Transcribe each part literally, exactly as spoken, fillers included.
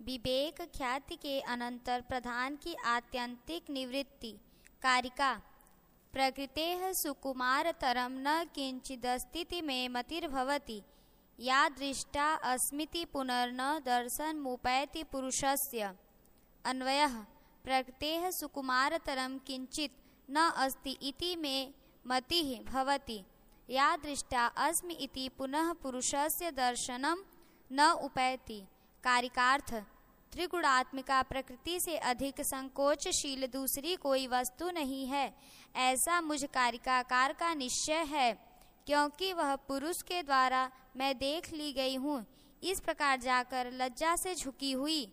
विवेक ख्याति के अनंतर प्रधान की आत्यंतिक निवृत्ति। कारिका। प्रकृतेः सुकुमारतरं न किंचिदस्तीति मे मतिर्भवति, या दृष्टा अस्मिति पुनर्न दर्शनमुपैति पुरुषस्य। अन्वयः। प्रकृतेः सुकुमारतरं किंचित् न अस्ति इति मे मतिः भवति, या दृष्टा अस्मि इति पुनः पुरुषस्य दर्शनम न उपैति। कारिकार्थ। त्रिगुणात्मिका प्रकृति से अधिक संकोचशील दूसरी कोई वस्तु नहीं है, ऐसा मुझ कारिकाकार का निश्चय है, क्योंकि वह पुरुष के द्वारा मैं देख ली गई हूँ। इस प्रकार जाकर लज्जा से झुकी हुई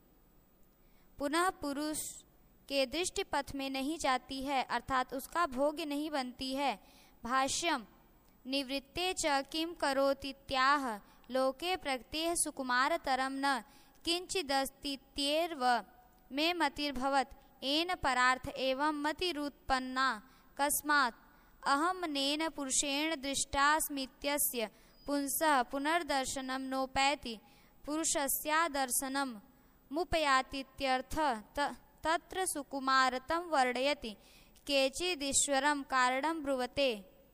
पुनः पुरुष के दृष्टि पथ में नहीं जाती है, अर्थात उसका भोग्य नहीं बनती है। भाष्यम। निवृत्ते च किं करोतीत्याह लोके प्रकृतेः सुकुमारतरं न किंचिदस्तीत्येव मे मतिर्भवत्, येन परार्थ एवं मतिरुत्पन्ना। कस्मात् अहमनेन पुरुषेण दृष्टास्मीत्यस्य पुंसः पुनर्दर्शनं नोपैति, पुरुषस्यादर्शनं मुपयातीत्यर्थः। तत्र सुकुमारतं वर्णयति। केचिदीश्वरं कारणं ब्रुवते।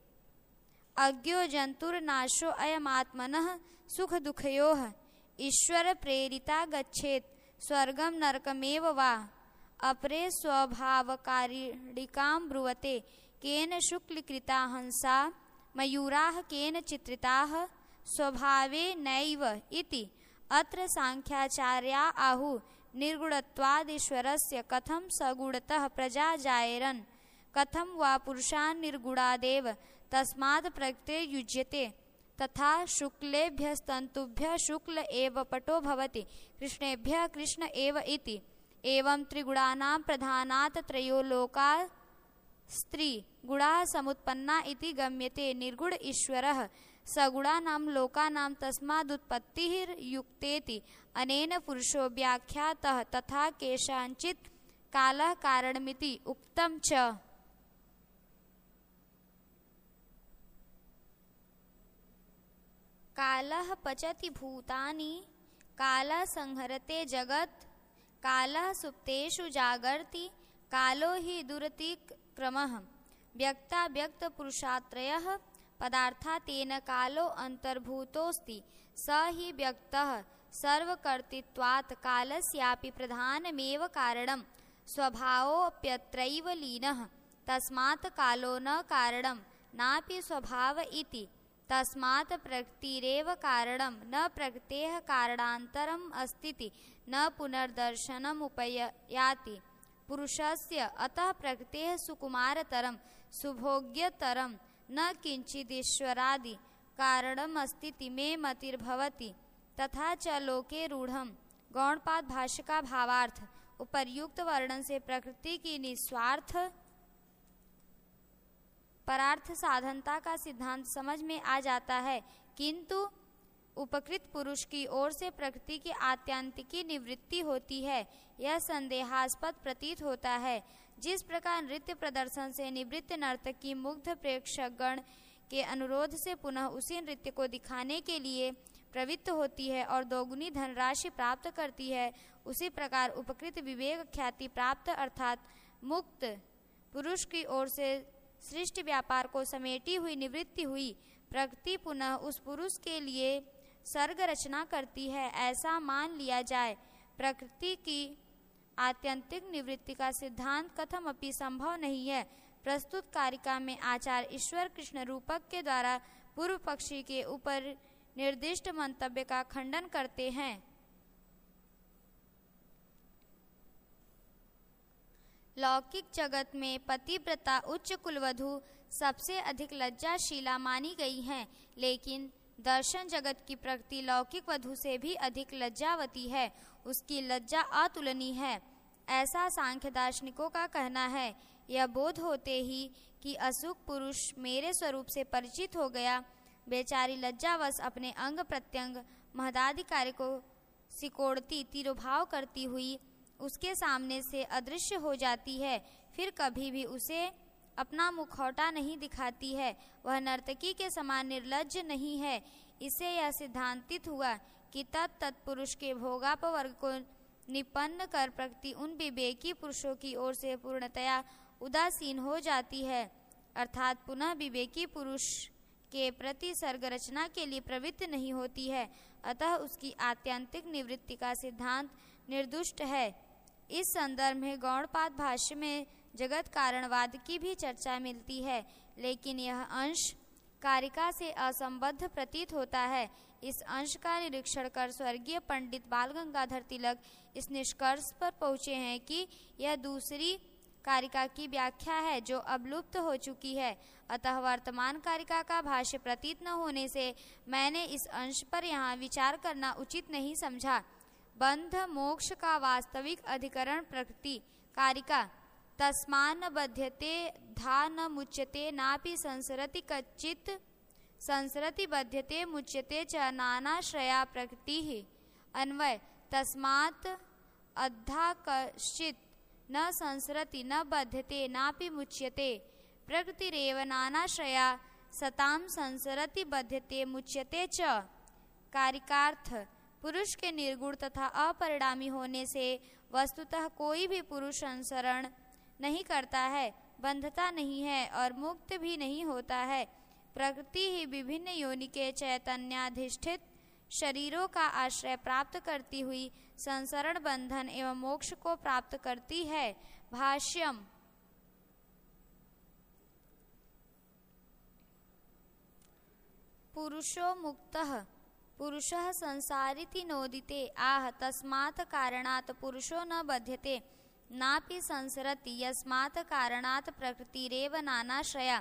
अज्ञो जंतुर्नाशो अयमात्मनः सुख दुखयोः ईश्वर प्रेरिता गच्छेत् स्वर्गं नरकमेव वा। अपरे स्वभावकारिणिकां ब्रुवते। केन शुक्लकृता हंसा मयूराः केन चित्रिताः स्वभावे नैव इति। अत्र सांख्याचार्या आहुः निर्गुणत्वादीश्वरस्य कथं सगुणतः प्रजा जायेरन्, कथं वा पुरुषान् निर्गुणादेव तस्मात् प्रकृतिर्युज्यते। तथा शुक्लेभ्यस्तन्तुभ्यः शुक्ल एव पटो भवति, कृष्णेभ्यः कृष्ण एव इति। एवं त्रिगुणानां प्रधानात् त्रयो लोकाः स्त्रीगुणाः समुत्पन्ना इति गम्यते। निर्गुण ईश्वरः सगुणानां लोकानां तस्मादुत्पत्तिर्युक्तेति अनेन पुरुषो व्याख्यातः। तथा केषाञ्चित् कालः कारणमिति उक्तं च। कालः पचति भूतानि, कालः संहरते जगत्, कालः सुप्तेषु जागर्ति, कालो हि दुरतिक्रमः। व्यक्ता व्यक्त पुरुषात्रयः पदार्था तेन कालो अंतर्भूतोऽस्ति, स हि व्यक्तः सर्वकर्तृत्वात् कालस्यापि प्रधानमेव कारणं, स्वभावोऽप्यत्रैव लीनः। तस्मात् कालो न कारणं नापि स्वभाव इति। तस्मात् प्रकृतिरेव कारणं, न प्रकृतेः कारणान्तरम् अस्तीति न पुनर्दर्शनमुपयाति पुरुषस्य। अतः प्रकृतेः सुकुमारतरं सुभोग्यतरं न किंचिदीश्वरादि कारणमस्तीति मे मतिर्भवति। तथा च लोके रूढ़ं। गौणपाद भाष्य का भावार्थ। उपर्युक्त वर्णन से प्रकृति की निस्वार्थ परार्थ साधनता का सिद्धांत समझ में आ जाता है, किंतु उपकृत पुरुष की ओर से प्रकृति की आत्यंतिकी निवृत्ति होती है, यह संदेहास्पद प्रतीत होता है। जिस प्रकार नृत्य प्रदर्शन से निवृत्त नर्तकी मुग्ध प्रेक्षकगण के अनुरोध से पुनः उसी नृत्य को दिखाने के लिए प्रवृत्त होती है और दोगुनी धनराशि प्राप्त करती है, उसी प्रकार उपकृत विवेक ख्याति प्राप्त अर्थात मुक्त पुरुष की ओर से सृष्टि व्यापार को समेटी हुई निवृत्ति हुई प्रकृति पुनः उस पुरुष के लिए सर्ग रचना करती है, ऐसा मान लिया जाए। प्रकृति की आत्यंतिक निवृत्ति का सिद्धांत कथम अपि संभव नहीं है। प्रस्तुत कारिका में आचार्य ईश्वर कृष्ण रूपक के द्वारा पूर्व पक्षी के ऊपर निर्दिष्ट मंतव्य का खंडन करते हैं। लौकिक जगत में पतिव्रता उच्च कुलवधु सबसे अधिक लज्जाशीला मानी गई हैं, लेकिन दर्शन जगत की प्रकृति लौकिक वधु से भी अधिक लज्जावती है, उसकी लज्जा अतुलनीय है, ऐसा सांख्य दार्शनिकों का कहना है। यह बोध होते ही कि असुख पुरुष मेरे स्वरूप से परिचित हो गया, बेचारी लज्जावश अपने अंग प्रत्यंग महदादि कार्य को सिकोड़ती तिरोभाव करती हुई उसके सामने से अदृश्य हो जाती है, फिर कभी भी उसे अपना मुखौटा नहीं दिखाती है। वह नर्तकी के समान निर्लज्ज नहीं है। इससे यह सिद्धांतित हुआ कि तत् तत्पुरुष के भोगापवर्ग को निपन्न कर प्रकृति उन विवेकी पुरुषों की ओर से पूर्णतया उदासीन हो जाती है, अर्थात पुनः विवेकी पुरुष के प्रति सर्ग रचना के लिए प्रवृत्त नहीं होती है। अतः उसकी आत्यंतिक निवृत्ति का सिद्धांत निर्दुष्ट है। इस संदर्भ में गौड़पाद भाष्य में जगत कारणवाद की भी चर्चा मिलती है, लेकिन यह अंश कारिका से असंबद्ध प्रतीत होता है। इस अंश का निरीक्षण कर स्वर्गीय पंडित बाल गंगाधर तिलक इस निष्कर्ष पर पहुँचे हैं कि यह दूसरी कारिका की व्याख्या है जो अब लुप्त हो चुकी है। अतः वर्तमान कारिका का भाष्य प्रतीत न होने से मैंने इस अंश पर यहाँ विचार करना उचित नहीं समझा। बंध मोक्ष का वास्तविक अधिकरण प्रकृति। कारिका तस्मान बध्यते धा न मुच्यते नापि संसरति कच्चित् संसरति बध्यते मुच्यते च नानाश्रया प्रकृति ही। अन्वय तस्मात् अद्धा कश्चित् न संसरति न बध्यते नापि मुच्यते प्रकृतिरेव नानाश्रया सताम संसरति बध्यते मुच्यते च। कारिकार्थ पुरुष के निर्गुण तथा अपरिणामी होने से वस्तुतः कोई भी पुरुष अनुसरण नहीं करता है, बंधता नहीं है और मुक्त भी नहीं होता है। प्रकृति ही विभिन्न योनि के चैतन्याधिष्ठित शरीरों का आश्रय प्राप्त करती हुई संसरण बंधन एवं मोक्ष को प्राप्त करती है। भाष्यम पुरुषो मुक्तः पुरुषः संसारिति नोदिते आह तस्मात् कारणात् पुरुषो न बध्यते नापि संसरति यस्मात् कारणात् प्रकृतिरेव नानाश्रया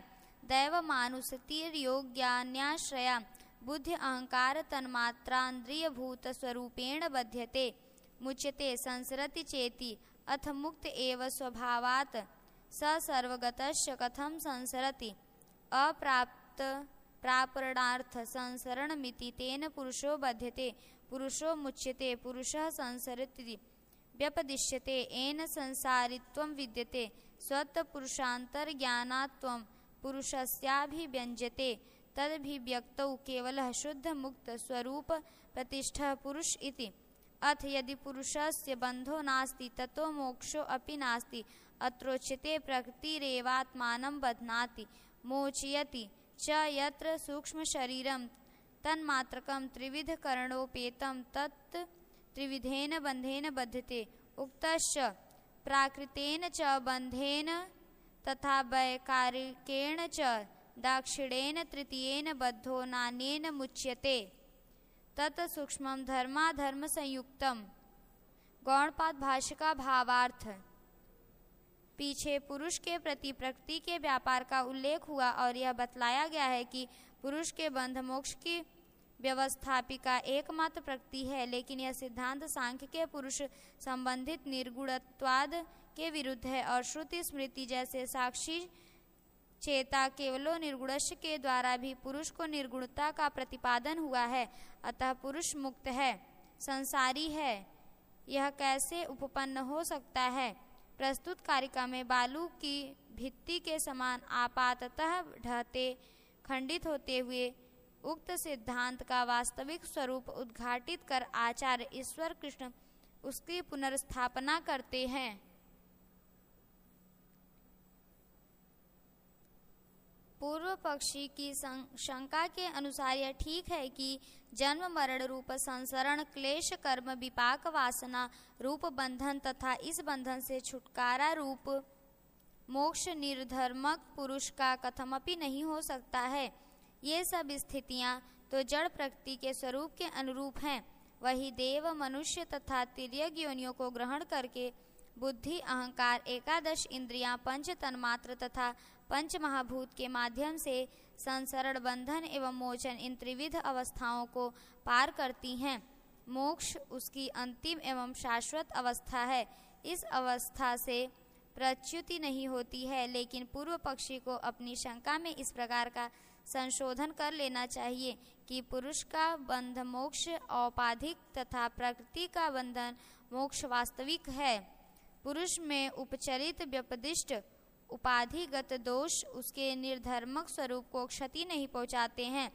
दैवमानुसतिर्योग्यान्याश्रया बुद्धि अहंकार तन्मात्रान्द्रियभूत स्वरूपेण बध्यते मुच्यते संसरति चेति अथ मुक्त एव स्वभावात् स सर्वगतस्य कथं संसरति अप्राप्त प्रापणार्थ संसरणमिति तेन पुरुषो बध्यते पुरुषो मुच्यते पुरुषः संसरति व्यपदिश्यते येन संसारित्वं विद्यते स्वतःपुरुषान्तर्ज्ञानात्वं पुरुषस्याभिव्यञ्जते तदभिव्यक्तौ केवलः शुद्ध मुक्त स्वरूप प्रतिष्ठः पुरुष इति। अथ यदि पुरुषस्य बंधो नास्ति ततो मोक्षो अपि नास्ति अत्रोच्यते प्रकृतिरेवात्मानं बध्नाति मोचयति च यत्र सूक्ष्म शरीरं तन्मात्रकं त्रिविध करणोपेतं तत् त्रिविधेन बंधेन बध्यते उक्तश्च प्राकृतेन च बंधेन तथा वैकारिकेण च दाक्षिणेन तृतीयेन बद्धो नान्येन मुच्यते तत् सूक्ष्मं धर्माधर्म संयुक्तम। गौड़पाद भाष्य का भावार्थ। पीछे पुरुष के प्रति प्रकृति के व्यापार का उल्लेख हुआ और यह बतलाया गया है कि पुरुष के बंध मोक्ष की व्यवस्थापिका एकमात्र प्रकृति है, लेकिन यह सिद्धांत सांख्य के पुरुष संबंधित निर्गुणत्वाद के विरुद्ध है और श्रुति स्मृति जैसे साक्षी चेता केवलो निर्गुणस्य के द्वारा भी पुरुष को निर्गुणता का प्रतिपादन हुआ है। अतः पुरुष मुक्त है, संसारी है, यह कैसे उपपन्न हो सकता है। प्रस्तुत कारिका में बालू की भित्ति के समान आपाततः ढहते खंडित होते हुए उक्त सिद्धांत का वास्तविक स्वरूप उद्घाटित कर आचार्य ईश्वर कृष्ण उसकी पुनर्स्थापना करते हैं। पूर्व पक्षी की शंका के अनुसार यह ठीक है कि जन्म मरण रूप संसरण क्लेश कर्म विपाक वासना रूप बंधन तथा इस बंधन से छुटकारा रूप मोक्ष निर्धर्मक पुरुष का कथमपि नहीं हो सकता है। ये सब स्थितियां तो जड़ प्रकृति के स्वरूप के अनुरूप हैं। वही देव मनुष्य तथा तिर्यक योनियों को ग्रहण करके बुद्धि अहंकार एकादश इंद्रियां पंच तन्मात्र तथा पंच महाभूत के माध्यम से संसरण बंधन एवं मोचन इन त्रिविध अवस्थाओं को पार करती हैं। मोक्ष उसकी अंतिम एवं शाश्वत अवस्था है। इस अवस्था से प्रच्युति नहीं होती है, लेकिन पूर्व पक्षी को अपनी शंका में इस प्रकार का संशोधन कर लेना चाहिए कि पुरुष का बंध मोक्ष औपाधिक तथा प्रकृति का बंधन मोक्ष वास्तविक है। पुरुष में उपचरित व्यपदिष्ट उपाधिगत दोष उसके निर्धर्मक स्वरूप को क्षति नहीं पहुंचाते हैं।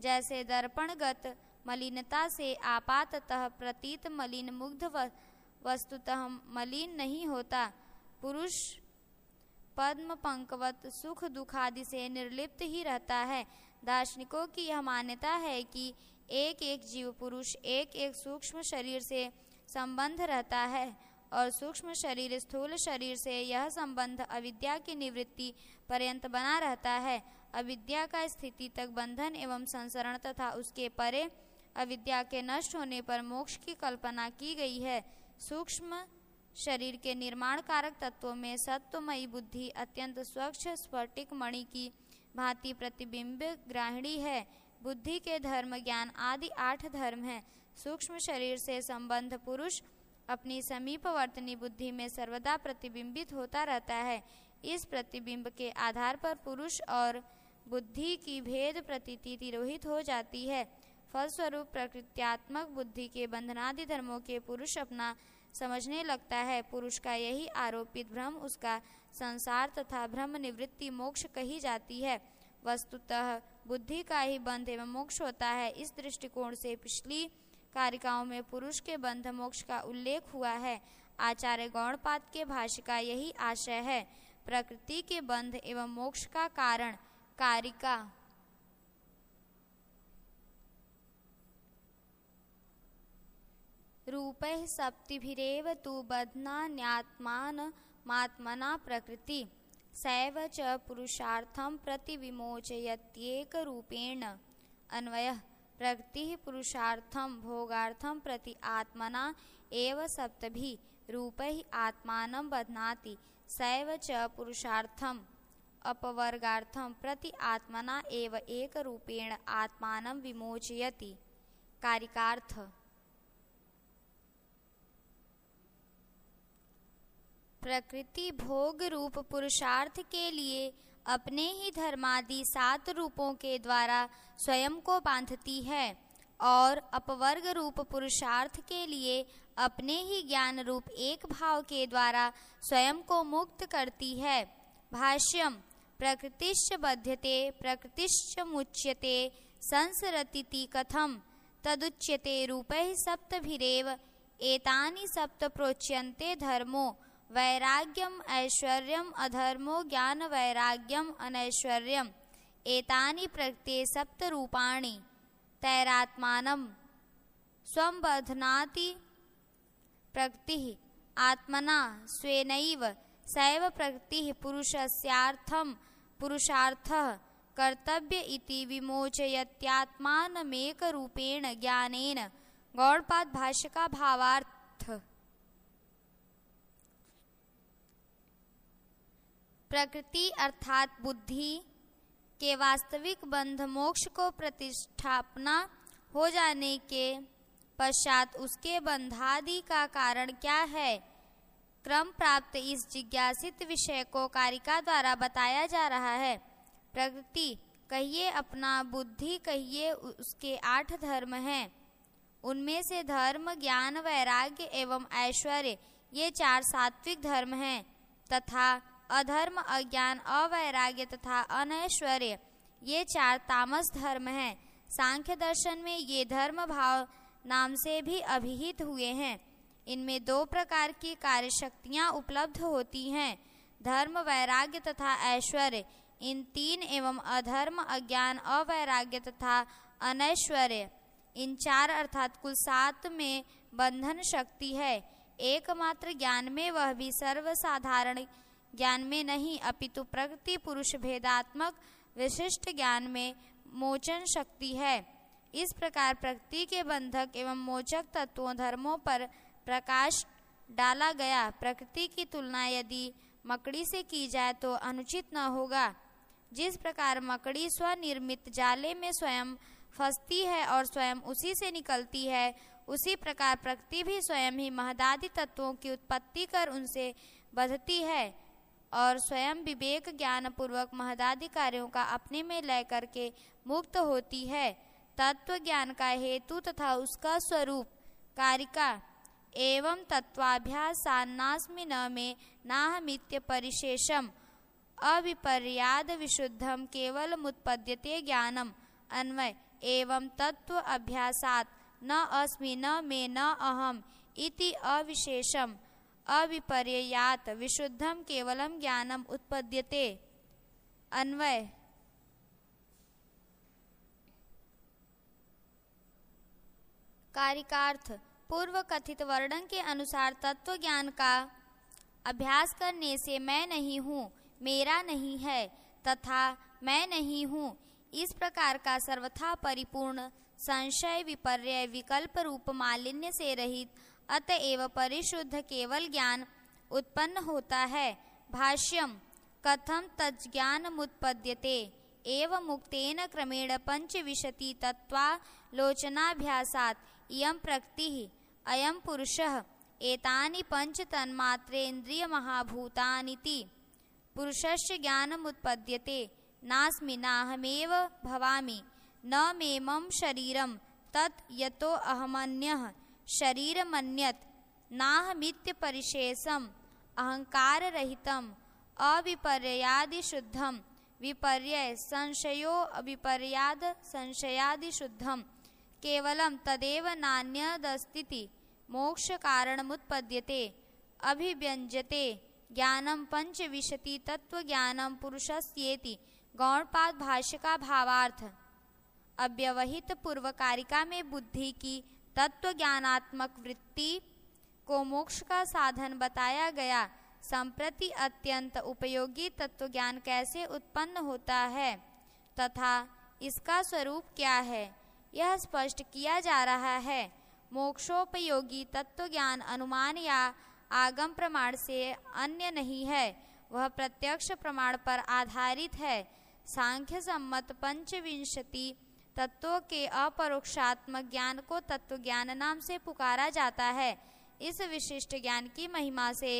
जैसे दर्पणगत मलिनता से आपाततः प्रतीत मलिन मुग्ध वस्तुतः मलिन नहीं होता। पुरुष पद्म पंकवत सुख दुखादि से निर्लिप्त ही रहता है। दार्शनिकों की यह मान्यता है कि एक एक जीव पुरुष एक एक सूक्ष्म शरीर से संबंध रहता है और सूक्ष्म शरीर स्थूल शरीर से यह संबंध अविद्या की निवृत्ति पर्यंत बना रहता है। अविद्या का स्थिति तक बंधन एवं संसरण तथा उसके परे अविद्या के नष्ट होने पर मोक्ष की कल्पना की गई है। सूक्ष्म शरीर के निर्माण कारक तत्वों में सत्वमयी बुद्धि अत्यंत स्वच्छ स्फटिक मणि की भांति प्रतिबिंब ग्राहिणी है। बुद्धि के धर्म ज्ञान आदि आठ धर्म हैं। सूक्ष्म शरीर से संबंध पुरुष अपनी समीपवर्तनी बुद्धि में सर्वदा प्रतिबिंबित होता रहता है। इस प्रतिबिंब के आधार पर पुरुष और बुद्धि की भेद प्रतीति तिरोहित हो जाती है। फलस्वरूप प्रकृत्यात्मक बुद्धि के बंधनादि धर्मों के पुरुष अपना समझने लगता है। पुरुष का यही आरोपित भ्रम उसका संसार तथा भ्रम निवृत्ति मोक्ष कही जाती है। वस्तुतः बुद्धि का ही बंध एवं मोक्ष होता है। इस दृष्टिकोण से पिछली कारिकाओं में पुरुष के बंध मोक्ष का उल्लेख हुआ है। आचार्य गौड़पाद के भाष्य का यही आशय है। प्रकृति के बंध एवं मोक्ष का कारण कारिका रूपैः सप्तिभिरेव तु बध्नान्यात्मानमात्मना प्रकृति सैव च पुरुषार्थं प्रतिविमोचयत्येकरूपेण। अन्वयः प्रकृतिः पुरुषार्थं भोगार्थं प्रति आत्मना एव सप्तभिः रूपैः आत्मानं बध्नाति सैव च पुरुषार्थं अपवर्गार्थं प्रति आत्मना एव एकरूपेण आत्मानं विमोचयति। कारिकार्थ प्रकृति भोग रूप पुरुषार्थ के लिए अपने ही धर्मादि सात रूपों के द्वारा स्वयं को बांधती है और अपवर्ग रूप पुरुषार्थ के लिए अपने ही ज्ञान रूप एक भाव के द्वारा स्वयं को मुक्त करती है। भाष्यम प्रकृतिश्च बध्यते प्रकृतिश्च मुच्यते संसरतीति कथम तदुच्यते रूपैः सप्तभिरेव एतानि सप्त प्रोच्यन्ते धर्मो वैराग्यम ऐश्वर्यम अधर्मो ज्ञान वैराग्यम अनैश्वर्यम एतानि प्रकृते सप्त रूपाणि तैरात्मानं स्वं बध्नाति प्रकृतिः आत्मना स्वेनैव सैव प्रकृतिः पुरुषस्यार्थं पुरुषार्थः कर्तव्य इति विमोचयत्यात्मानमेकरूपेण ज्ञानेन। गौड़पाद भाष्य का भावार्थ। प्रकृति अर्थात बुद्धि के वास्तविक बंध मोक्ष को प्रतिष्ठापना हो जाने के पश्चात उसके बंधादि का कारण क्या है, क्रम प्राप्त इस जिज्ञासित विषय को कारिका द्वारा बताया जा रहा है। प्रकृति कहिए अपना, बुद्धि कहिए उसके आठ धर्म हैं। उनमें से धर्म ज्ञान वैराग्य एवं ऐश्वर्य ये चार सात्विक धर्म हैं तथा अधर्म अज्ञान अवैराग्य तथा अनैश्वर्य ये चार तामस धर्म हैं। सांख्य दर्शन में ये धर्म भाव नाम से भी अभिहित हुए हैं। इनमें दो प्रकार की कार्य शक्तियाँ उपलब्ध होती हैं, धर्म वैराग्य तथा ऐश्वर्य। इन तीन एवं अधर्म अज्ञान अवैराग्य तथा अनैश्वर्य इन चार अर्थात कुल सात में बंधन शक्ति है। एकमात्र ज्ञान में, वह भी सर्वसाधारण ज्ञान में नहीं अपितु प्रकृति पुरुष भेदात्मक विशिष्ट ज्ञान में मोचन शक्ति है। इस प्रकार प्रकृति के बंधक एवं मोचक तत्वों धर्मों पर प्रकाश डाला गया। प्रकृति की तुलना यदि मकड़ी से की जाए तो अनुचित न होगा। जिस प्रकार मकड़ी स्वनिर्मित जाले में स्वयं फंसती है और स्वयं उसी से निकलती है, उसी प्रकार प्रकृति भी स्वयं ही महदादि तत्वों की उत्पत्ति कर उनसे बंधती है और स्वयं विवेक ज्ञान पूर्वक महदादि कार्यों का अपने में लय करके मुक्त होती है। तत्व ज्ञान का हेतु तथा उसका स्वरूप कारिका एवं तत्वाभ्यास सान्नास्मि न में नाहमित्य परिशेषम अविपर्याद विशुद्धम केवल मुत्पद्यते ज्ञानम। अन्वय एवं तत्व अभ्यासात् न अस्मि न मे न अहम् इति अविशेषम् अविपर्ययात् विशुद्धं केवलं ज्ञानम् उत्पद्यते। अन्वय। कारिकार्थ। पूर्व कथित वर्णन के अनुसार तत्व ज्ञान का अभ्यास करने से मैं नहीं हूँ, मेरा नहीं है तथा मैं नहीं हूँ, इस प्रकार का सर्वथा परिपूर्ण संशय विपर्य विकल्प रूप मालिन्य से रहित अतएव परिशुद्ध केवल ज्ञान उत्पन्न होता है। भाष्यम। कथम तज्ज्ञानमुत्पद्यते एवं मुक्तेन क्रमेण पंचविंशति तत्त्वालोचनाभ्यासात् इयं प्रकृतिः अयं पुरुषः एतानि पंच तन्मात्रेन्द्रियमहाभूतानीति पुरुषस्य ज्ञानमुत्पद्यते। नास्मि नाहमेव भवामि न मे मम शरीरं तत् यतो अहमन्यः शरीरमन्यत् नाहमित्यपरिशेषम् अहंकाररहितम् अविपर्यादिशुद्धं विपर्यय संशयो अविपर्याद संशयादिशुद्धं केवलं तदेव नान्यदस्तीति मोक्ष कारणमुत्पद्यते। अभिव्यञ्जते ज्ञानं पंचविंशति तत्व ज्ञानं पुरुषस्येति। गौड़पाद भाष्य का भावार्थ। अव्यवहित पूर्व कारिका में बुद्धि की तत्व ज्ञानात्मक वृत्ति को मोक्ष का साधन बताया गया। संप्रति अत्यंत उपयोगी तत्व ज्ञान कैसे उत्पन्न होता है तथा इसका स्वरूप क्या है, यह स्पष्ट किया जा रहा है। मोक्षोपयोगी तत्व ज्ञान अनुमान या आगम प्रमाण से अन्य नहीं है, वह प्रत्यक्ष प्रमाण पर आधारित है। सांख्य सम्मत पंचविंशति तत्वों के अपरोक्षात्मक ज्ञान को तत्व ज्ञान नाम से पुकारा जाता है। इस विशिष्ट ज्ञान की महिमा से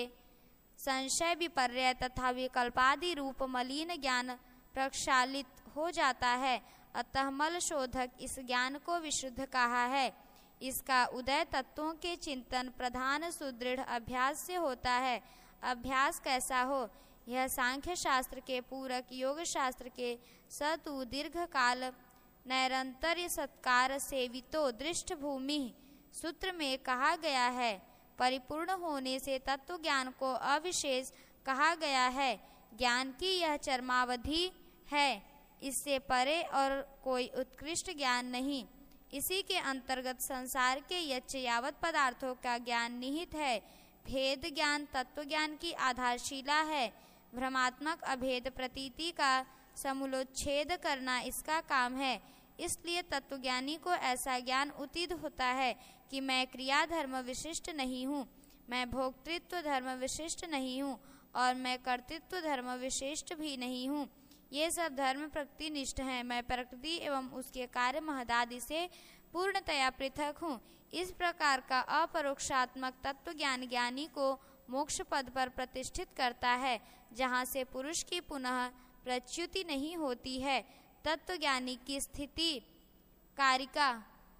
संशय विपर्य तथा विकल्पादि रूप मलिन ज्ञान प्रक्षालित हो जाता है। अतः मल शोधक इस ज्ञान को विशुद्ध कहा है। इसका उदय तत्वों के चिंतन प्रधान सुदृढ़ अभ्यास से होता है। अभ्यास कैसा हो, यह सांख्य शास्त्र के पूरक योग शास्त्र के सतु दीर्घ काल नैरंतर्य सत्कार सेवितो दृष्ट भूमि सूत्र में कहा गया है। परिपूर्ण होने से तत्व ज्ञान को अविशेष कहा गया है। ज्ञान की यह चरमावधि है, इससे परे और कोई उत्कृष्ट ज्ञान नहीं। इसी के अंतर्गत संसार के यच्च यावत पदार्थों का ज्ञान निहित है। भेद ज्ञान तत्व ज्ञान की आधारशिला है। भ्रमात्मक अभेद प्रतीति का समूलोच्छेद करना इसका काम है। इसलिए तत्वज्ञानी को ऐसा ज्ञान उदित होता है कि मैं क्रिया धर्म विशिष्ट नहीं हूँ, मैं भोक्तृत्व धर्म विशिष्ट नहीं हूँ और मैं कर्तृत्व धर्म विशिष्ट भी नहीं हूँ। ये सब धर्म प्रकृति निष्ठ हैं। मैं प्रकृति एवं उसके कार्य महदादि से पूर्णतया पृथक हूँ। इस प्रकार का अपरोक्षात्मक तत्व ज्ञान ज्ञानी को मोक्ष पद पर प्रतिष्ठित करता है, जहाँ से पुरुष की पुनः प्रच्युति नहीं होती है। तत्व ज्ञानी की स्थिति। कारिका।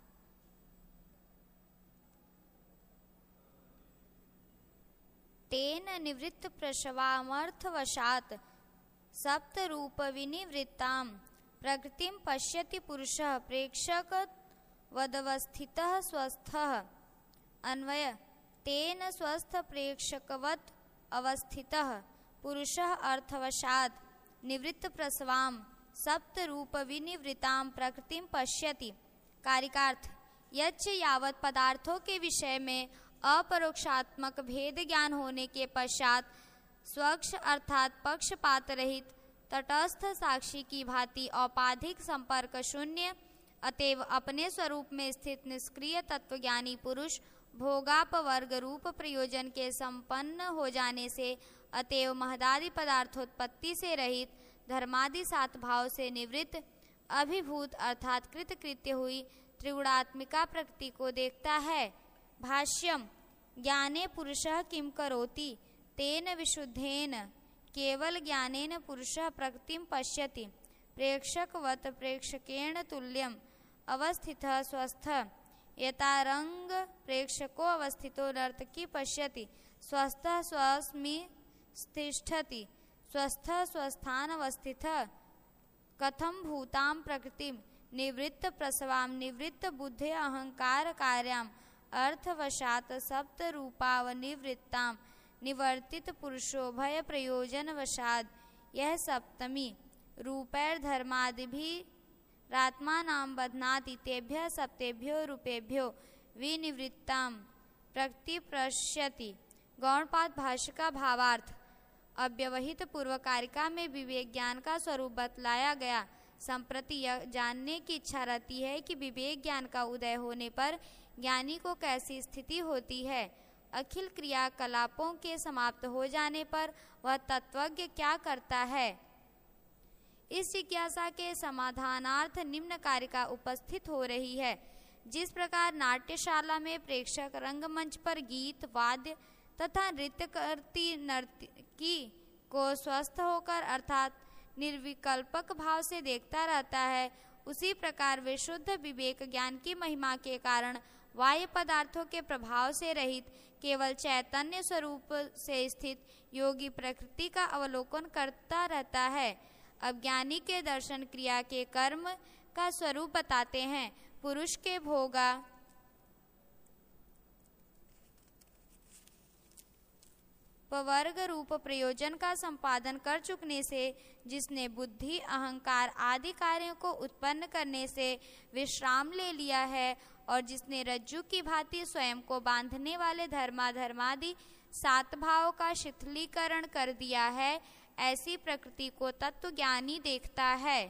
तेन निवृत्त प्रसवामर्थवशात् सप्त रूप विनिवृत्तां प्रकृतिं पश्यति पुरुषः प्रेक्षक वदवस्थितः स्वस्थः। अन्वय। तेन स्वस्थ प्रेक्षकवत् अवस्थितः पुरुषः अर्थवशात् निवृत्त प्रसवां सप्त रूप विनिवृत्तां प्रकृतिं पश्यति। कारिकार्थ। यच्च यावत पदार्थों के विषय में अपरोक्षात्मक भेद ज्ञान होने के पश्चात स्वच्छ अर्थात पक्षपात रहित तटस्थ साक्षी की भांति औपाधिक संपर्क शून्य अतएव अपने स्वरूप में स्थित निष्क्रिय तत्वज्ञानी पुरुष भोगापवर्ग रूप प्रयोजन के संपन्न हो जाने से अतएव महदादि पदार्थोत्पत्ति से रहित धर्मादि सात भाव से निवृत्त अभिभूत अर्थात कृतकृत्य हुई त्रिगुणात्मिका प्रकृति को देखता है। भाष्यम। ज्ञाने पुरुषः किं करोति तेन विशुद्धेन केवल ज्ञानेन पुरुषः प्रकृतिं पश्यति प्रेक्षकवत् प्रेक्षकेण तुल्यम् अवस्थितः स्वस्थः यतारंग प्रेक्षको अवस्थितो नर्तकी पश्यति स्वस्थः स्वस्मि स्तिष्ठति स्वस्थः स्वस्थान अवस्थितः कथम भूतां प्रकृतिं निवृत्त प्रसवाम निवृत्त बुद्धे अहंकार कार्याम अर्थवशात सप्त रूपावनिवृत्ताम निवर्तित पुरुषो भय प्रयोजन वशाद। यह सप्तमी रूपैर धर्मादिभि रात्मानां बध्नाति तेभ्यः सप्तेभ्यो रूपेभ्यो विनिवृत्ताम प्रतिप्रश्यति। गौणपाद भाष्य का भावार्थ। अव्यवहित पूर्व कारिका में विवेक ज्ञान का स्वरूप बतलाया गया। संप्रति यह जानने की इच्छा रहती है कि विवेक ज्ञान का उदय होने पर ज्ञानी को कैसी स्थिति होती है। अखिल क्रियाकलापों के समाप्त हो जाने पर वह तत्वज्ञ क्या करता है। इस जिज्ञासा के समाधानार्थ निम्न कारिका उपस्थित हो रही है। जिस प्रकार नाट्यशाला में प्रेक्षक रंगमंच पर गीत वाद्य तथा नृत्य करती नर्तकी को स्वस्थ होकर अर्थात निर्विकल्पक भाव से देखता रहता है, उसी प्रकार विशुद्ध विवेक ज्ञान की महिमा के कारण बाह्य पदार्थों के प्रभाव से रहित केवल चैतन्य स्वरूप से स्थित योगी प्रकृति का अवलोकन करता रहता है। अब ज्ञानी के दर्शन क्रिया के कर्म का स्वरूप बताते हैं। पुरुष के भोगा वर्ग रूप प्रयोजन का संपादन कर चुकने से, जिसने बुद्धि अहंकार आदि कार्यों को उत्पन्न करने से विश्राम ले लिया है और जिसने रज्जु की भांति स्वयं को बांधने वाले धर्माधर्मादि सात भाव का शिथिलीकरण कर दिया है, ऐसी प्रकृति को तत्व ज्ञानी देखता है।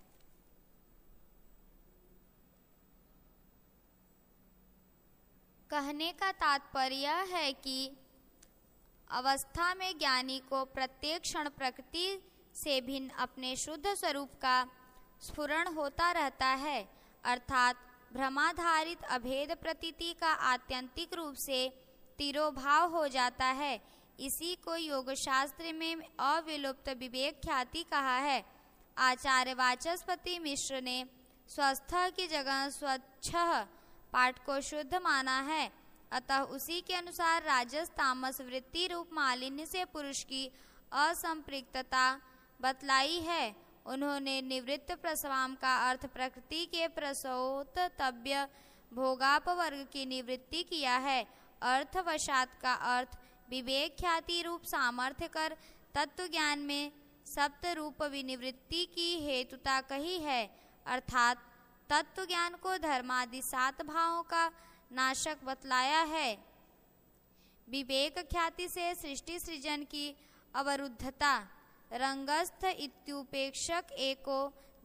कहने का तात्पर्य है कि अवस्था में ज्ञानी को प्रत्येक क्षण प्रकृति से भिन्न अपने शुद्ध स्वरूप का स्फुरण होता रहता है, अर्थात भ्रमाधारित अभेद प्रतीति का आत्यंतिक रूप से तिरोभाव हो जाता है। इसी को योग शास्त्र में अविलुप्त विवेक ख्याति कहा है। आचार्य वाचस्पति मिश्र ने स्वस्थ की जगह स्वच्छ पाठ को शुद्ध माना है, अतः उसी के अनुसार राजस तामस वृत्ति रूप मालिन्य से पुरुष की असंपृक्तता बतलाई है। उन्होंने निवृत्त प्रसवाम का अर्थ प्रकृति के प्रसोतव्य भोगापवर्ग की निवृत्ति किया है। अर्थवशात का अर्थ विवेक ख्याति रूप सामर्थ्य कर तत्व ज्ञान में सप्त रूप विनिवृत्ति की हेतुता कही है, अर्थात तत्व ज्ञान को धर्मादि सात भावों का नाशक बतलाया है। विवेक ख्याति से सृष्टि सृजन की अवरुद्धता रंगस्थ इत्युपेक्षक एको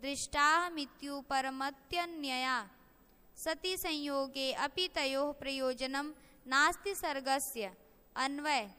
दृष्टामित्युपरमत्यन्यया सति संयोगे अपि तयोः प्रयोजनं नास्ति सर्गस्य। अन्वय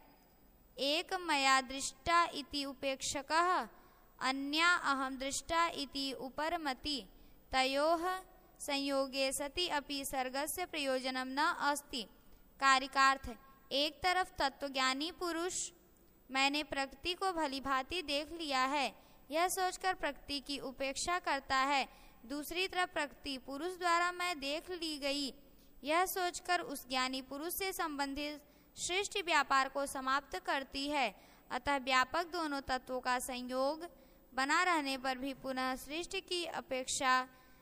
एक मया दृष्टा इति उपेक्षकः अन्या अहम दृष्टा इति उपरमति तयोः संयोगे सति अपि सर्गस्य प्रयोजनम न अस्ति। कारिकार्थ एक तरफ तत्वज्ञानी पुरुष मैंने प्रकृति को भली भांति देख लिया है यह सोचकर प्रकृति की उपेक्षा करता है, दूसरी तरफ प्रकृति पुरुष द्वारा मैं देख ली गई यह सोचकर उस ज्ञानी पुरुष से संबंधित सृष्टि व्यापार को समाप्त करती है। अतः व्यापक दोनों तत्वों का संयोग बना रहने पर भी पुनः सृष्टि की अपेक्षा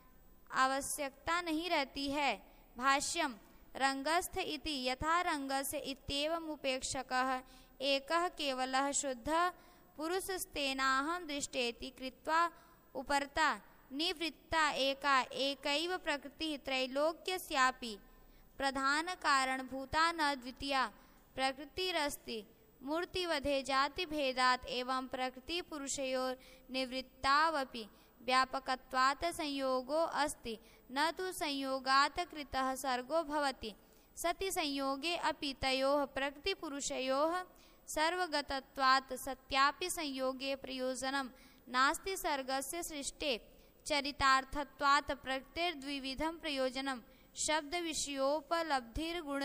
आवश्यकता नहीं रहती है। भाष्यम रंगस्थ इति यथा रंगस्य इत्येवम् उपेक्षकः एकः केवलः शुद्धः पुरुषस्तेनाहं दृष्टेति कृत्वा उपरता निवृत्ता एका एकैव प्रकृतिः त्रैलोक्यस्यापि प्रधान कारणभूता न द्वितीया प्रकृतिरस्ति। मूर्तिवधे जाति भेदात् एवं प्रकृति पुरुषयोर निवृत्तावपि व्यापकत्वात् संयोगो अस्ति न तु संयोगात् कृतः सर्गो भवति। सति संयोगे अपि तयोः प्रकृति पुरुषयोः सर्वगतत्वात् सत्यापि संयोगे प्रयोजनं नास्ति सर्गस्य सृष्टे चरितार्थत्वात् प्रकृतिर्द्विविधं प्रयोजनं शब्द विषयोपलब्धिर्गुण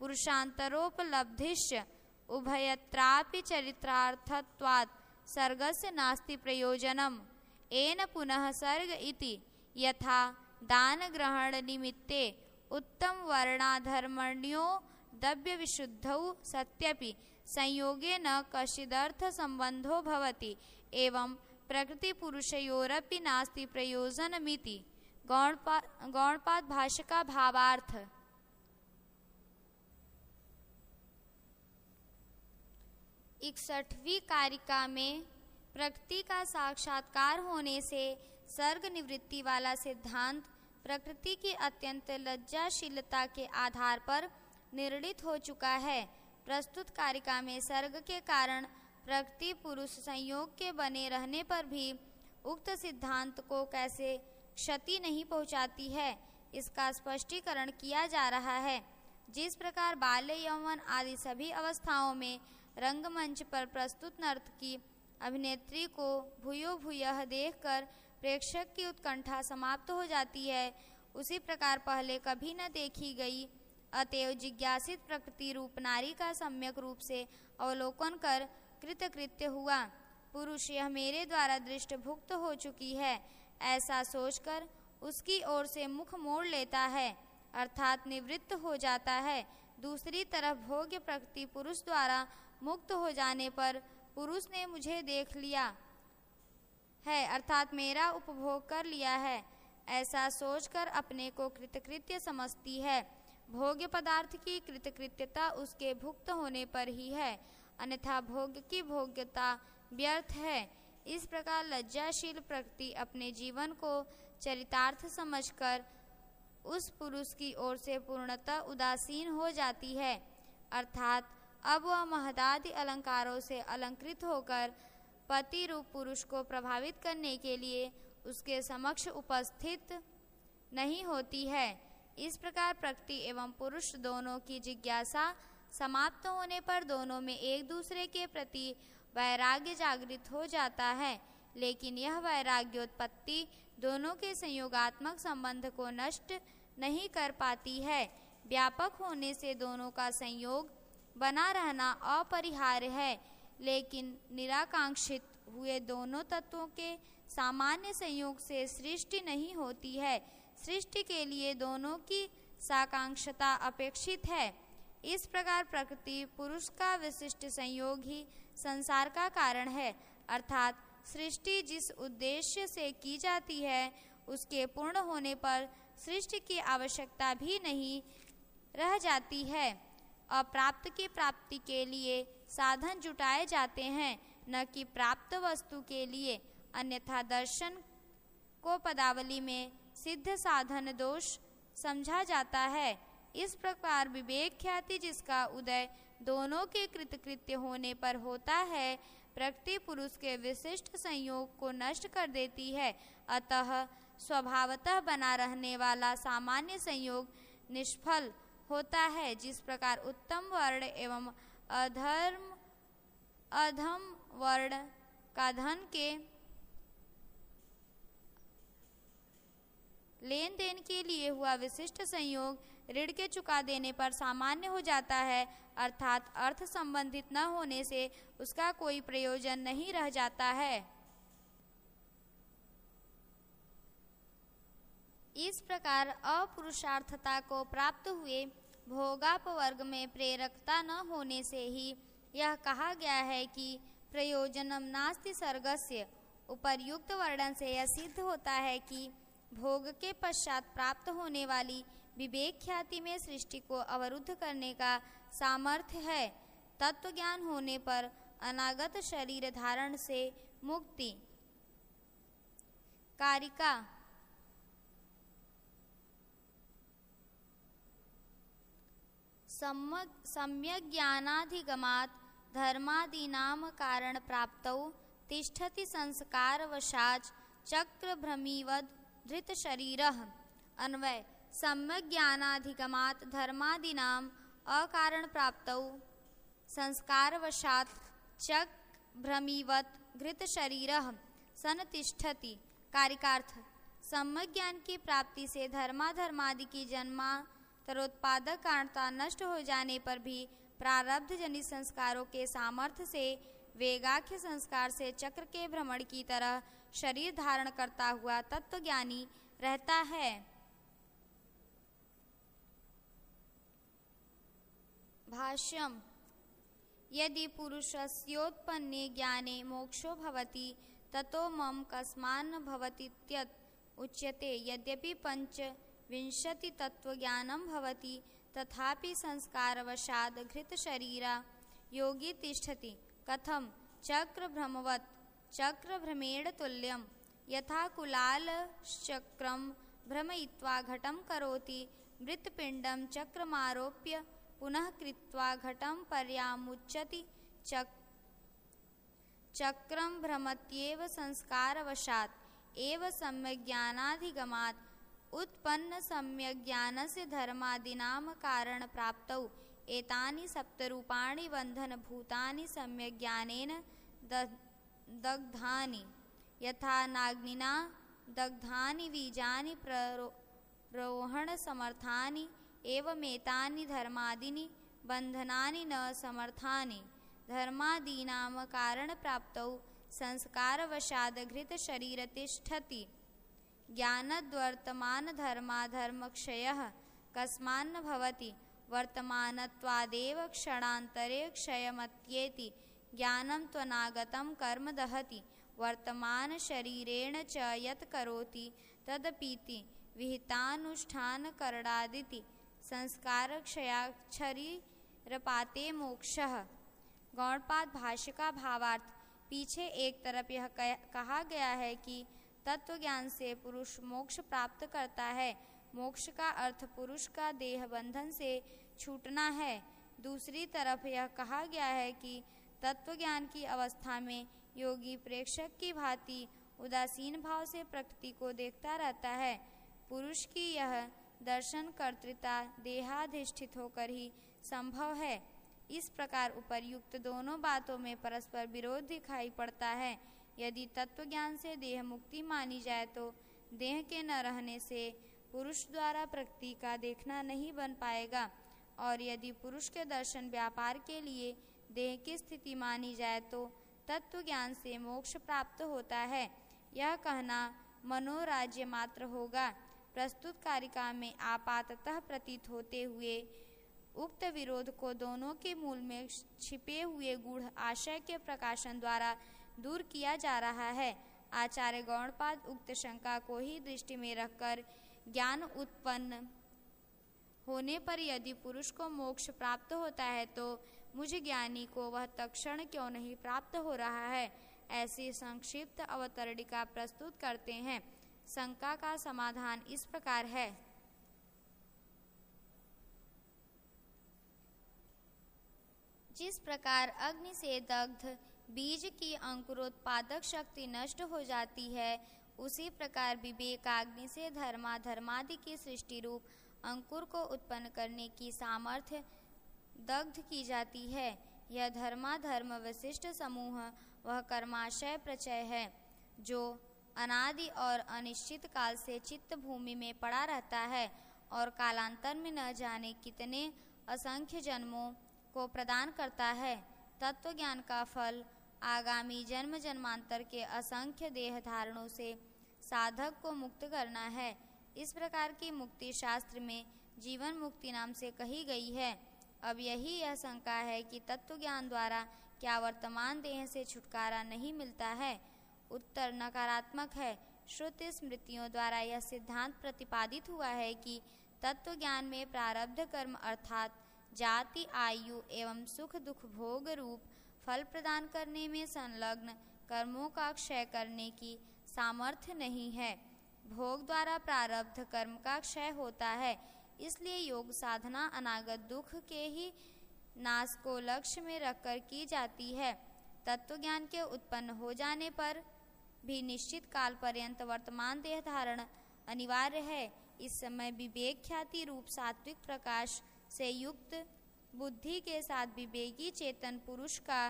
पुरुषान्तरोपलब्धिश्च उभयत्रापि चरितार्थत्वात् सर्गस्य नास्ति प्रयोजनम्। येन पुनः सर्ग इति यथा दान ग्रहण निमित्ते उत्तम वर्णाधर्मण्यो दव्य विशुद्धौ सत्यपि संयोगे न कश्चिदर्थ संबंधो भवति एवं प्रकृति पुरुषयोरपि नास्ति प्रयोजनमिति। गौणपा गौणपाद भाष्य का भावार्थ। इकसठवीं कारिका में प्रकृति का साक्षात्कार होने से सर्ग निवृत्ति वाला सिद्धांत प्रकृति की अत्यंत लज्जाशीलता के आधार पर निर्णित हो चुका है। प्रस्तुत कारिका में सर्ग के कारण प्रकृति पुरुष संयोग के बने रहने पर भी उक्त सिद्धांत को कैसे क्षति नहीं पहुंचाती है, इसका स्पष्टीकरण किया जा रहा है। जिस प्रकार बाल्य, यौवन आदि सभी अवस्थाओं में रंगमंच पर प्रस्तुत नर्तकी अभिनेत्री को भूयो भूयः देखकर प्रेक्षक की उत्कंठा समाप्त हो जाती है, उसी प्रकार पहले कभी न देखी गई अतएव जिज्ञासित प्रकृति रूप नारी का सम्यक रूप से अवलोकन कर कृतकृत्य हुआ। पुरुष यह मेरे द्वारा दृष्ट भुक्त हो चुकी है, ऐसा सोचकर उसकी ओर से मुख मोड़ लेता है, अर्थात निवृत्त हो जाता है। दूसरी तरफ भोग्य प्रकृति पुरुष द्वारा मुक्त हो जाने पर पुरुष ने मुझे देख लिया है, अर्थात मेरा उपभोग कर लिया है, ऐसा सोचकर अपने को कृतकृत्य समझती है। भोग्य पदार्थ की कृतकृत्यता उसके भुक्त होने पर ही है, अन्यथा भोग्य की भोग्यता व्यर्थ है। इस प्रकार लज्जाशील प्रकृति अपने जीवन को चरितार्थ समझकर उस पुरुष की ओर से पूर्णतः उदासीन हो जाती है, अर्थात अब वह महदादि अलंकारों से अलंकृत होकर पति रूप पुरुष को प्रभावित करने के लिए उसके समक्ष उपस्थित नहीं होती है। इस प्रकार प्रकृति एवं पुरुष दोनों की जिज्ञासा समाप्त होने पर दोनों में एक दूसरे के प्रति वैराग्य जागृत हो जाता है, लेकिन यह वैराग्योत्पत्ति दोनों के संयोगात्मक संबंध को नष्ट नहीं कर पाती है। व्यापक होने से दोनों का संयोग बना रहना अपरिहार्य है, लेकिन निराकांक्षित हुए दोनों तत्वों के सामान्य संयोग से सृष्टि नहीं होती है। सृष्टि के लिए दोनों की साकांक्षता अपेक्षित है। इस प्रकार प्रकृति पुरुष का विशिष्ट संयोग ही संसार का कारण है, अर्थात सृष्टि जिस उद्देश्य से की जाती है उसके पूर्ण होने पर सृष्टि की आवश्यकता भी नहीं रह जाती है। अप्राप्त की प्राप्ति के लिए साधन जुटाए जाते हैं, न कि प्राप्त वस्तु के लिए, अन्यथा दर्शन को पदावली में सिद्ध साधन दोष समझा जाता है। इस प्रकार विवेक ख्याति जिसका उदय दोनों के कृतकृत्य होने पर होता है, प्रकृति पुरुष के विशिष्ट संयोग को नष्ट कर देती है, अतः स्वभावतः बना रहने वाला सामान्य संयोग निष्फल होता है। जिस प्रकार उत्तम वर्ण एवं अधर्म अधम वर्ण का धन के लेन देन के लिए हुआ विशिष्ट संयोग ऋण के चुका देने पर सामान्य हो जाता है, अर्थात अर्थ संबंधित न होने से उसका कोई प्रयोजन नहीं रह जाता है। इस प्रकार अपुरुषार्थता को प्राप्त हुए भोगापवर्ग में प्रेरकता न होने से ही यह कहा गया है कि प्रयोजनम नास्ति सर्गस्य। उपर्युक्त वर्णन से यह सिद्ध होता है कि भोग के पश्चात प्राप्त होने वाली विवेक ख्याति में सृष्टि को अवरुद्ध करने का सामर्थ्य है। तत्व ज्ञान होने पर अनागत शरीर धारण से मुक्ति। कारिका सम्यक ज्ञानाधिगमात् धर्मादीनां कारण प्राप्तौ तिष्ठति संस्कारवशाच् चक्र भ्रमीवद् धृत शरीरः। अन्वय सम्यक ज्ञानाधिगमात् धर्मादीनां अकारण प्राप्तौ संस्कारवशात् चक्र भ्रमीवत् धृत शरीरः सन तिष्ठति। कारिकार्थ सम्यक ज्ञान की प्राप्ति से धर्माधर्मादि की जन्मांतरोत्पादक कारणता नष्ट हो जाने पर भी प्रारब्ध जनित संस्कारों के सामर्थ्य से वेगाख्य संस्कार से चक्र के भ्रमण की तरह शरीर धारण करता हुआ तत्वज्ञानी रहता है। भाष्यम यदि पुरुषस्योत्पन्ने ज्ञाने मोक्षो भवति ततो मम कस्मान्न भवतीत्यत उच्यते। यद्यपि पंचविंशति तत्वज्ञानं भवति तथापि संस्कारवशाद् घृतशरीरा योगी तिष्ठति। कथं? चक्रभ्रमवत् चक्रभ्रमेण तुल्यं। यथा कुलालश्चक्रं भ्रमयित्वा घटं करोति, मृत्पिण्डं चक्रमारोप्य पुनः कृत्वा घटं पर्यामुच्यति। चक् चक्रं भ्रमत्येव संस्कारवशात् एव सम्यग्ज्ञानाधिगमात् उत्पन्न सम्यग्ज्ञानस्य धर्मादीनां कारणप्राप्तौ एतानि सप्तरूपाणि बन्धनभूतानि सम्यग्ज्ञानेन दग्धानि। यथा नाग्निना दग्धानि बीजानि प्ररोहणसमर्थानि एवमेतानि धर्मादीनि बन्धनानि न समर्थानि। धर्मादीनां कारणप्राप्तौ संस्कारवशाद् घृतशरीर तिष्ठति। ज्ञानद्वर्तमानधर्माधर्मक्षयः कस्मान्न भवति? वर्तमानत्वादेव क्षणान्तरे क्षयमत्येति। ज्ञानं त्वनागतं कर्म दहति, वर्तमानशरीरेण च यत् करोति तदपीति विहितानुष्ठानकरणादिति। संस्कारक्षयाक्षरीरपाते मोक्षः। गौड़पाद भाष्य का भावार्थ। पीछे एक तरफ यह कहा गया है कि तत्व ज्ञान से पुरुष मोक्ष प्राप्त करता है। मोक्ष का अर्थ पुरुष का देह बंधन से छूटना है। दूसरी तरफ यह कहा गया है कि तत्व ज्ञान की अवस्था में योगी प्रेक्षक की भांति उदासीन भाव से प्रकृति को देखता रहता है। पुरुष की यह दर्शन कर्तृता देहाधिष्ठित होकर ही संभव है। इस प्रकार उपर्युक्त दोनों बातों में परस्पर विरोध दिखाई पड़ता है। यदि तत्व ज्ञान से देह मुक्ति मानी जाए तो देह के न रहने से पुरुष द्वारा प्रकृति का देखना नहीं बन पाएगा, और यदि पुरुष के दर्शन व्यापार के लिए देह की स्थिति मानी जाए तो तत्व ज्ञान से मोक्ष प्राप्त होता है। यह कहना मनोराज्य मात्र होगा। प्रस्तुत कारिका में आपाततः प्रतीत होते हुए उक्त विरोध को दोनों के मूल में छिपे हुए गूढ़ आशय के प्रकाशन द्वारा दूर किया जा रहा है। आचार्य गौड़पाद उक्त शंका को ही दृष्टि में रखकर ज्ञान उत्पन्न होने पर यदि पुरुष को मोक्ष प्राप्त होता है तो मुझ ज्ञानी को वह तत्क्षण क्यों नहीं प्राप्त हो रहा है, ऐसी संक्षिप्त अवतरणिका प्रस्तुत करते हैं। शंका का समाधान इस प्रकार है। जिस प्रकार अग्नि से दग्ध बीज की अंकुरोत्पादक शक्ति नष्ट हो जाती है, उसी प्रकार विवेकाग्नि से धर्माधर्मादि की सृष्टि रूप अंकुर को उत्पन्न करने की सामर्थ्य दग्ध की जाती है। यह धर्माधर्म विशिष्ट समूह वह कर्माशय प्रचय है जो अनादि और अनिश्चित काल से चित्त भूमि में पड़ा रहता है और कालांतर में न जाने कितने असंख्य जन्मों को प्रदान करता है। तत्व ज्ञान का फल आगामी जन्म जन्मांतर के असंख्य देह धारणों से साधक को मुक्त करना है। इस प्रकार की मुक्ति शास्त्र में जीवन मुक्ति नाम से कही गई है। अब यही यह शंका है कि तत्व ज्ञान द्वारा क्या वर्तमान देह से छुटकारा नहीं मिलता है? उत्तर नकारात्मक है। श्रुति स्मृतियों द्वारा यह सिद्धांत प्रतिपादित हुआ है कि तत्व ज्ञान में प्रारब्ध कर्म अर्थात जाति आयु एवं सुख दुख भोग रूप फल प्रदान करने में संलग्न कर्मों का क्षय करने की सामर्थ्य नहीं है। भोग द्वारा प्रारब्ध कर्म का क्षय होता है, इसलिए योग साधना अनागत दुख के ही नाश को लक्ष्य में रखकर की जाती है। तत्व ज्ञान के उत्पन्न हो जाने पर भी निश्चित काल पर्यंत वर्तमान देह धारण अनिवार्य है। इस समय विवेक ख्याति रूप सात्विक प्रकाश से युक्त बुद्धि के साथ विवेकी चेतन पुरुष का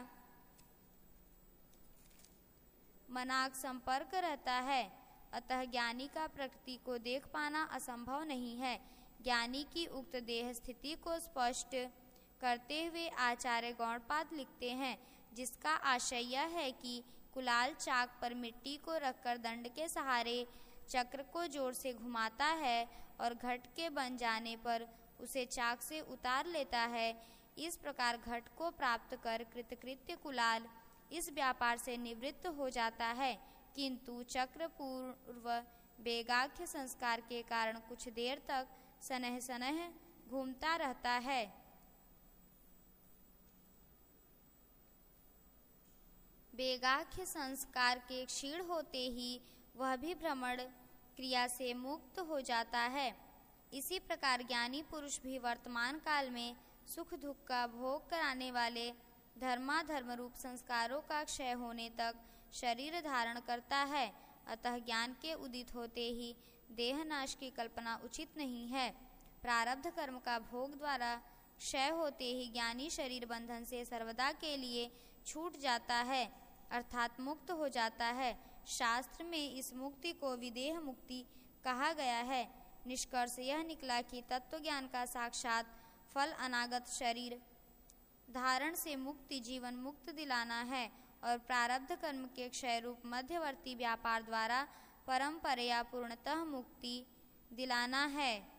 मनाक संपर्क रहता है। अतः ज्ञानी का प्रकृति को देख पाना असंभव नहीं है। ज्ञानी की उक्त देह स्थिति को स्पष्ट करते हुए आचार्य गौड़पाद लिखते हैं, जिसका आशय यह है कि कुलाल चाक पर मिट्टी को रखकर दंड के सहारे चक्र को जोर से घुमाता है और घट के बन जाने पर उसे चाक से उतार लेता है। इस प्रकार घट को प्राप्त कर कृतकृत्य कुलाल इस व्यापार से निवृत्त हो जाता है, किंतु चक्र पूर्व वेगाख्य संस्कार के कारण कुछ देर तक सनह सनह घूमता रहता है। वेगाख्य संस्कार के क्षीण होते ही वह भी भ्रमण क्रिया से मुक्त हो जाता है। इसी प्रकार ज्ञानी पुरुष भी वर्तमान काल में सुख दुख का भोग कराने वाले धर्माधर्म रूप संस्कारों का क्षय होने तक शरीर धारण करता है। अतः ज्ञान के उदित होते ही देहनाश की कल्पना उचित नहीं है। प्रारब्ध कर्म का भोग द्वारा क्षय होते ही ज्ञानी शरीर बंधन से सर्वदा के लिए छूट जाता है, अर्थात मुक्त हो जाता है। शास्त्र में इस मुक्ति को विदेह मुक्ति कहा गया है। निष्कर्ष यह निकला कि तत्व ज्ञान का साक्षात फल अनागत शरीर धारण से मुक्ति जीवन मुक्त दिलाना है और प्रारब्ध कर्म के क्षय रूप मध्यवर्ती व्यापार द्वारा परम परया पूर्णतः मुक्ति दिलाना है।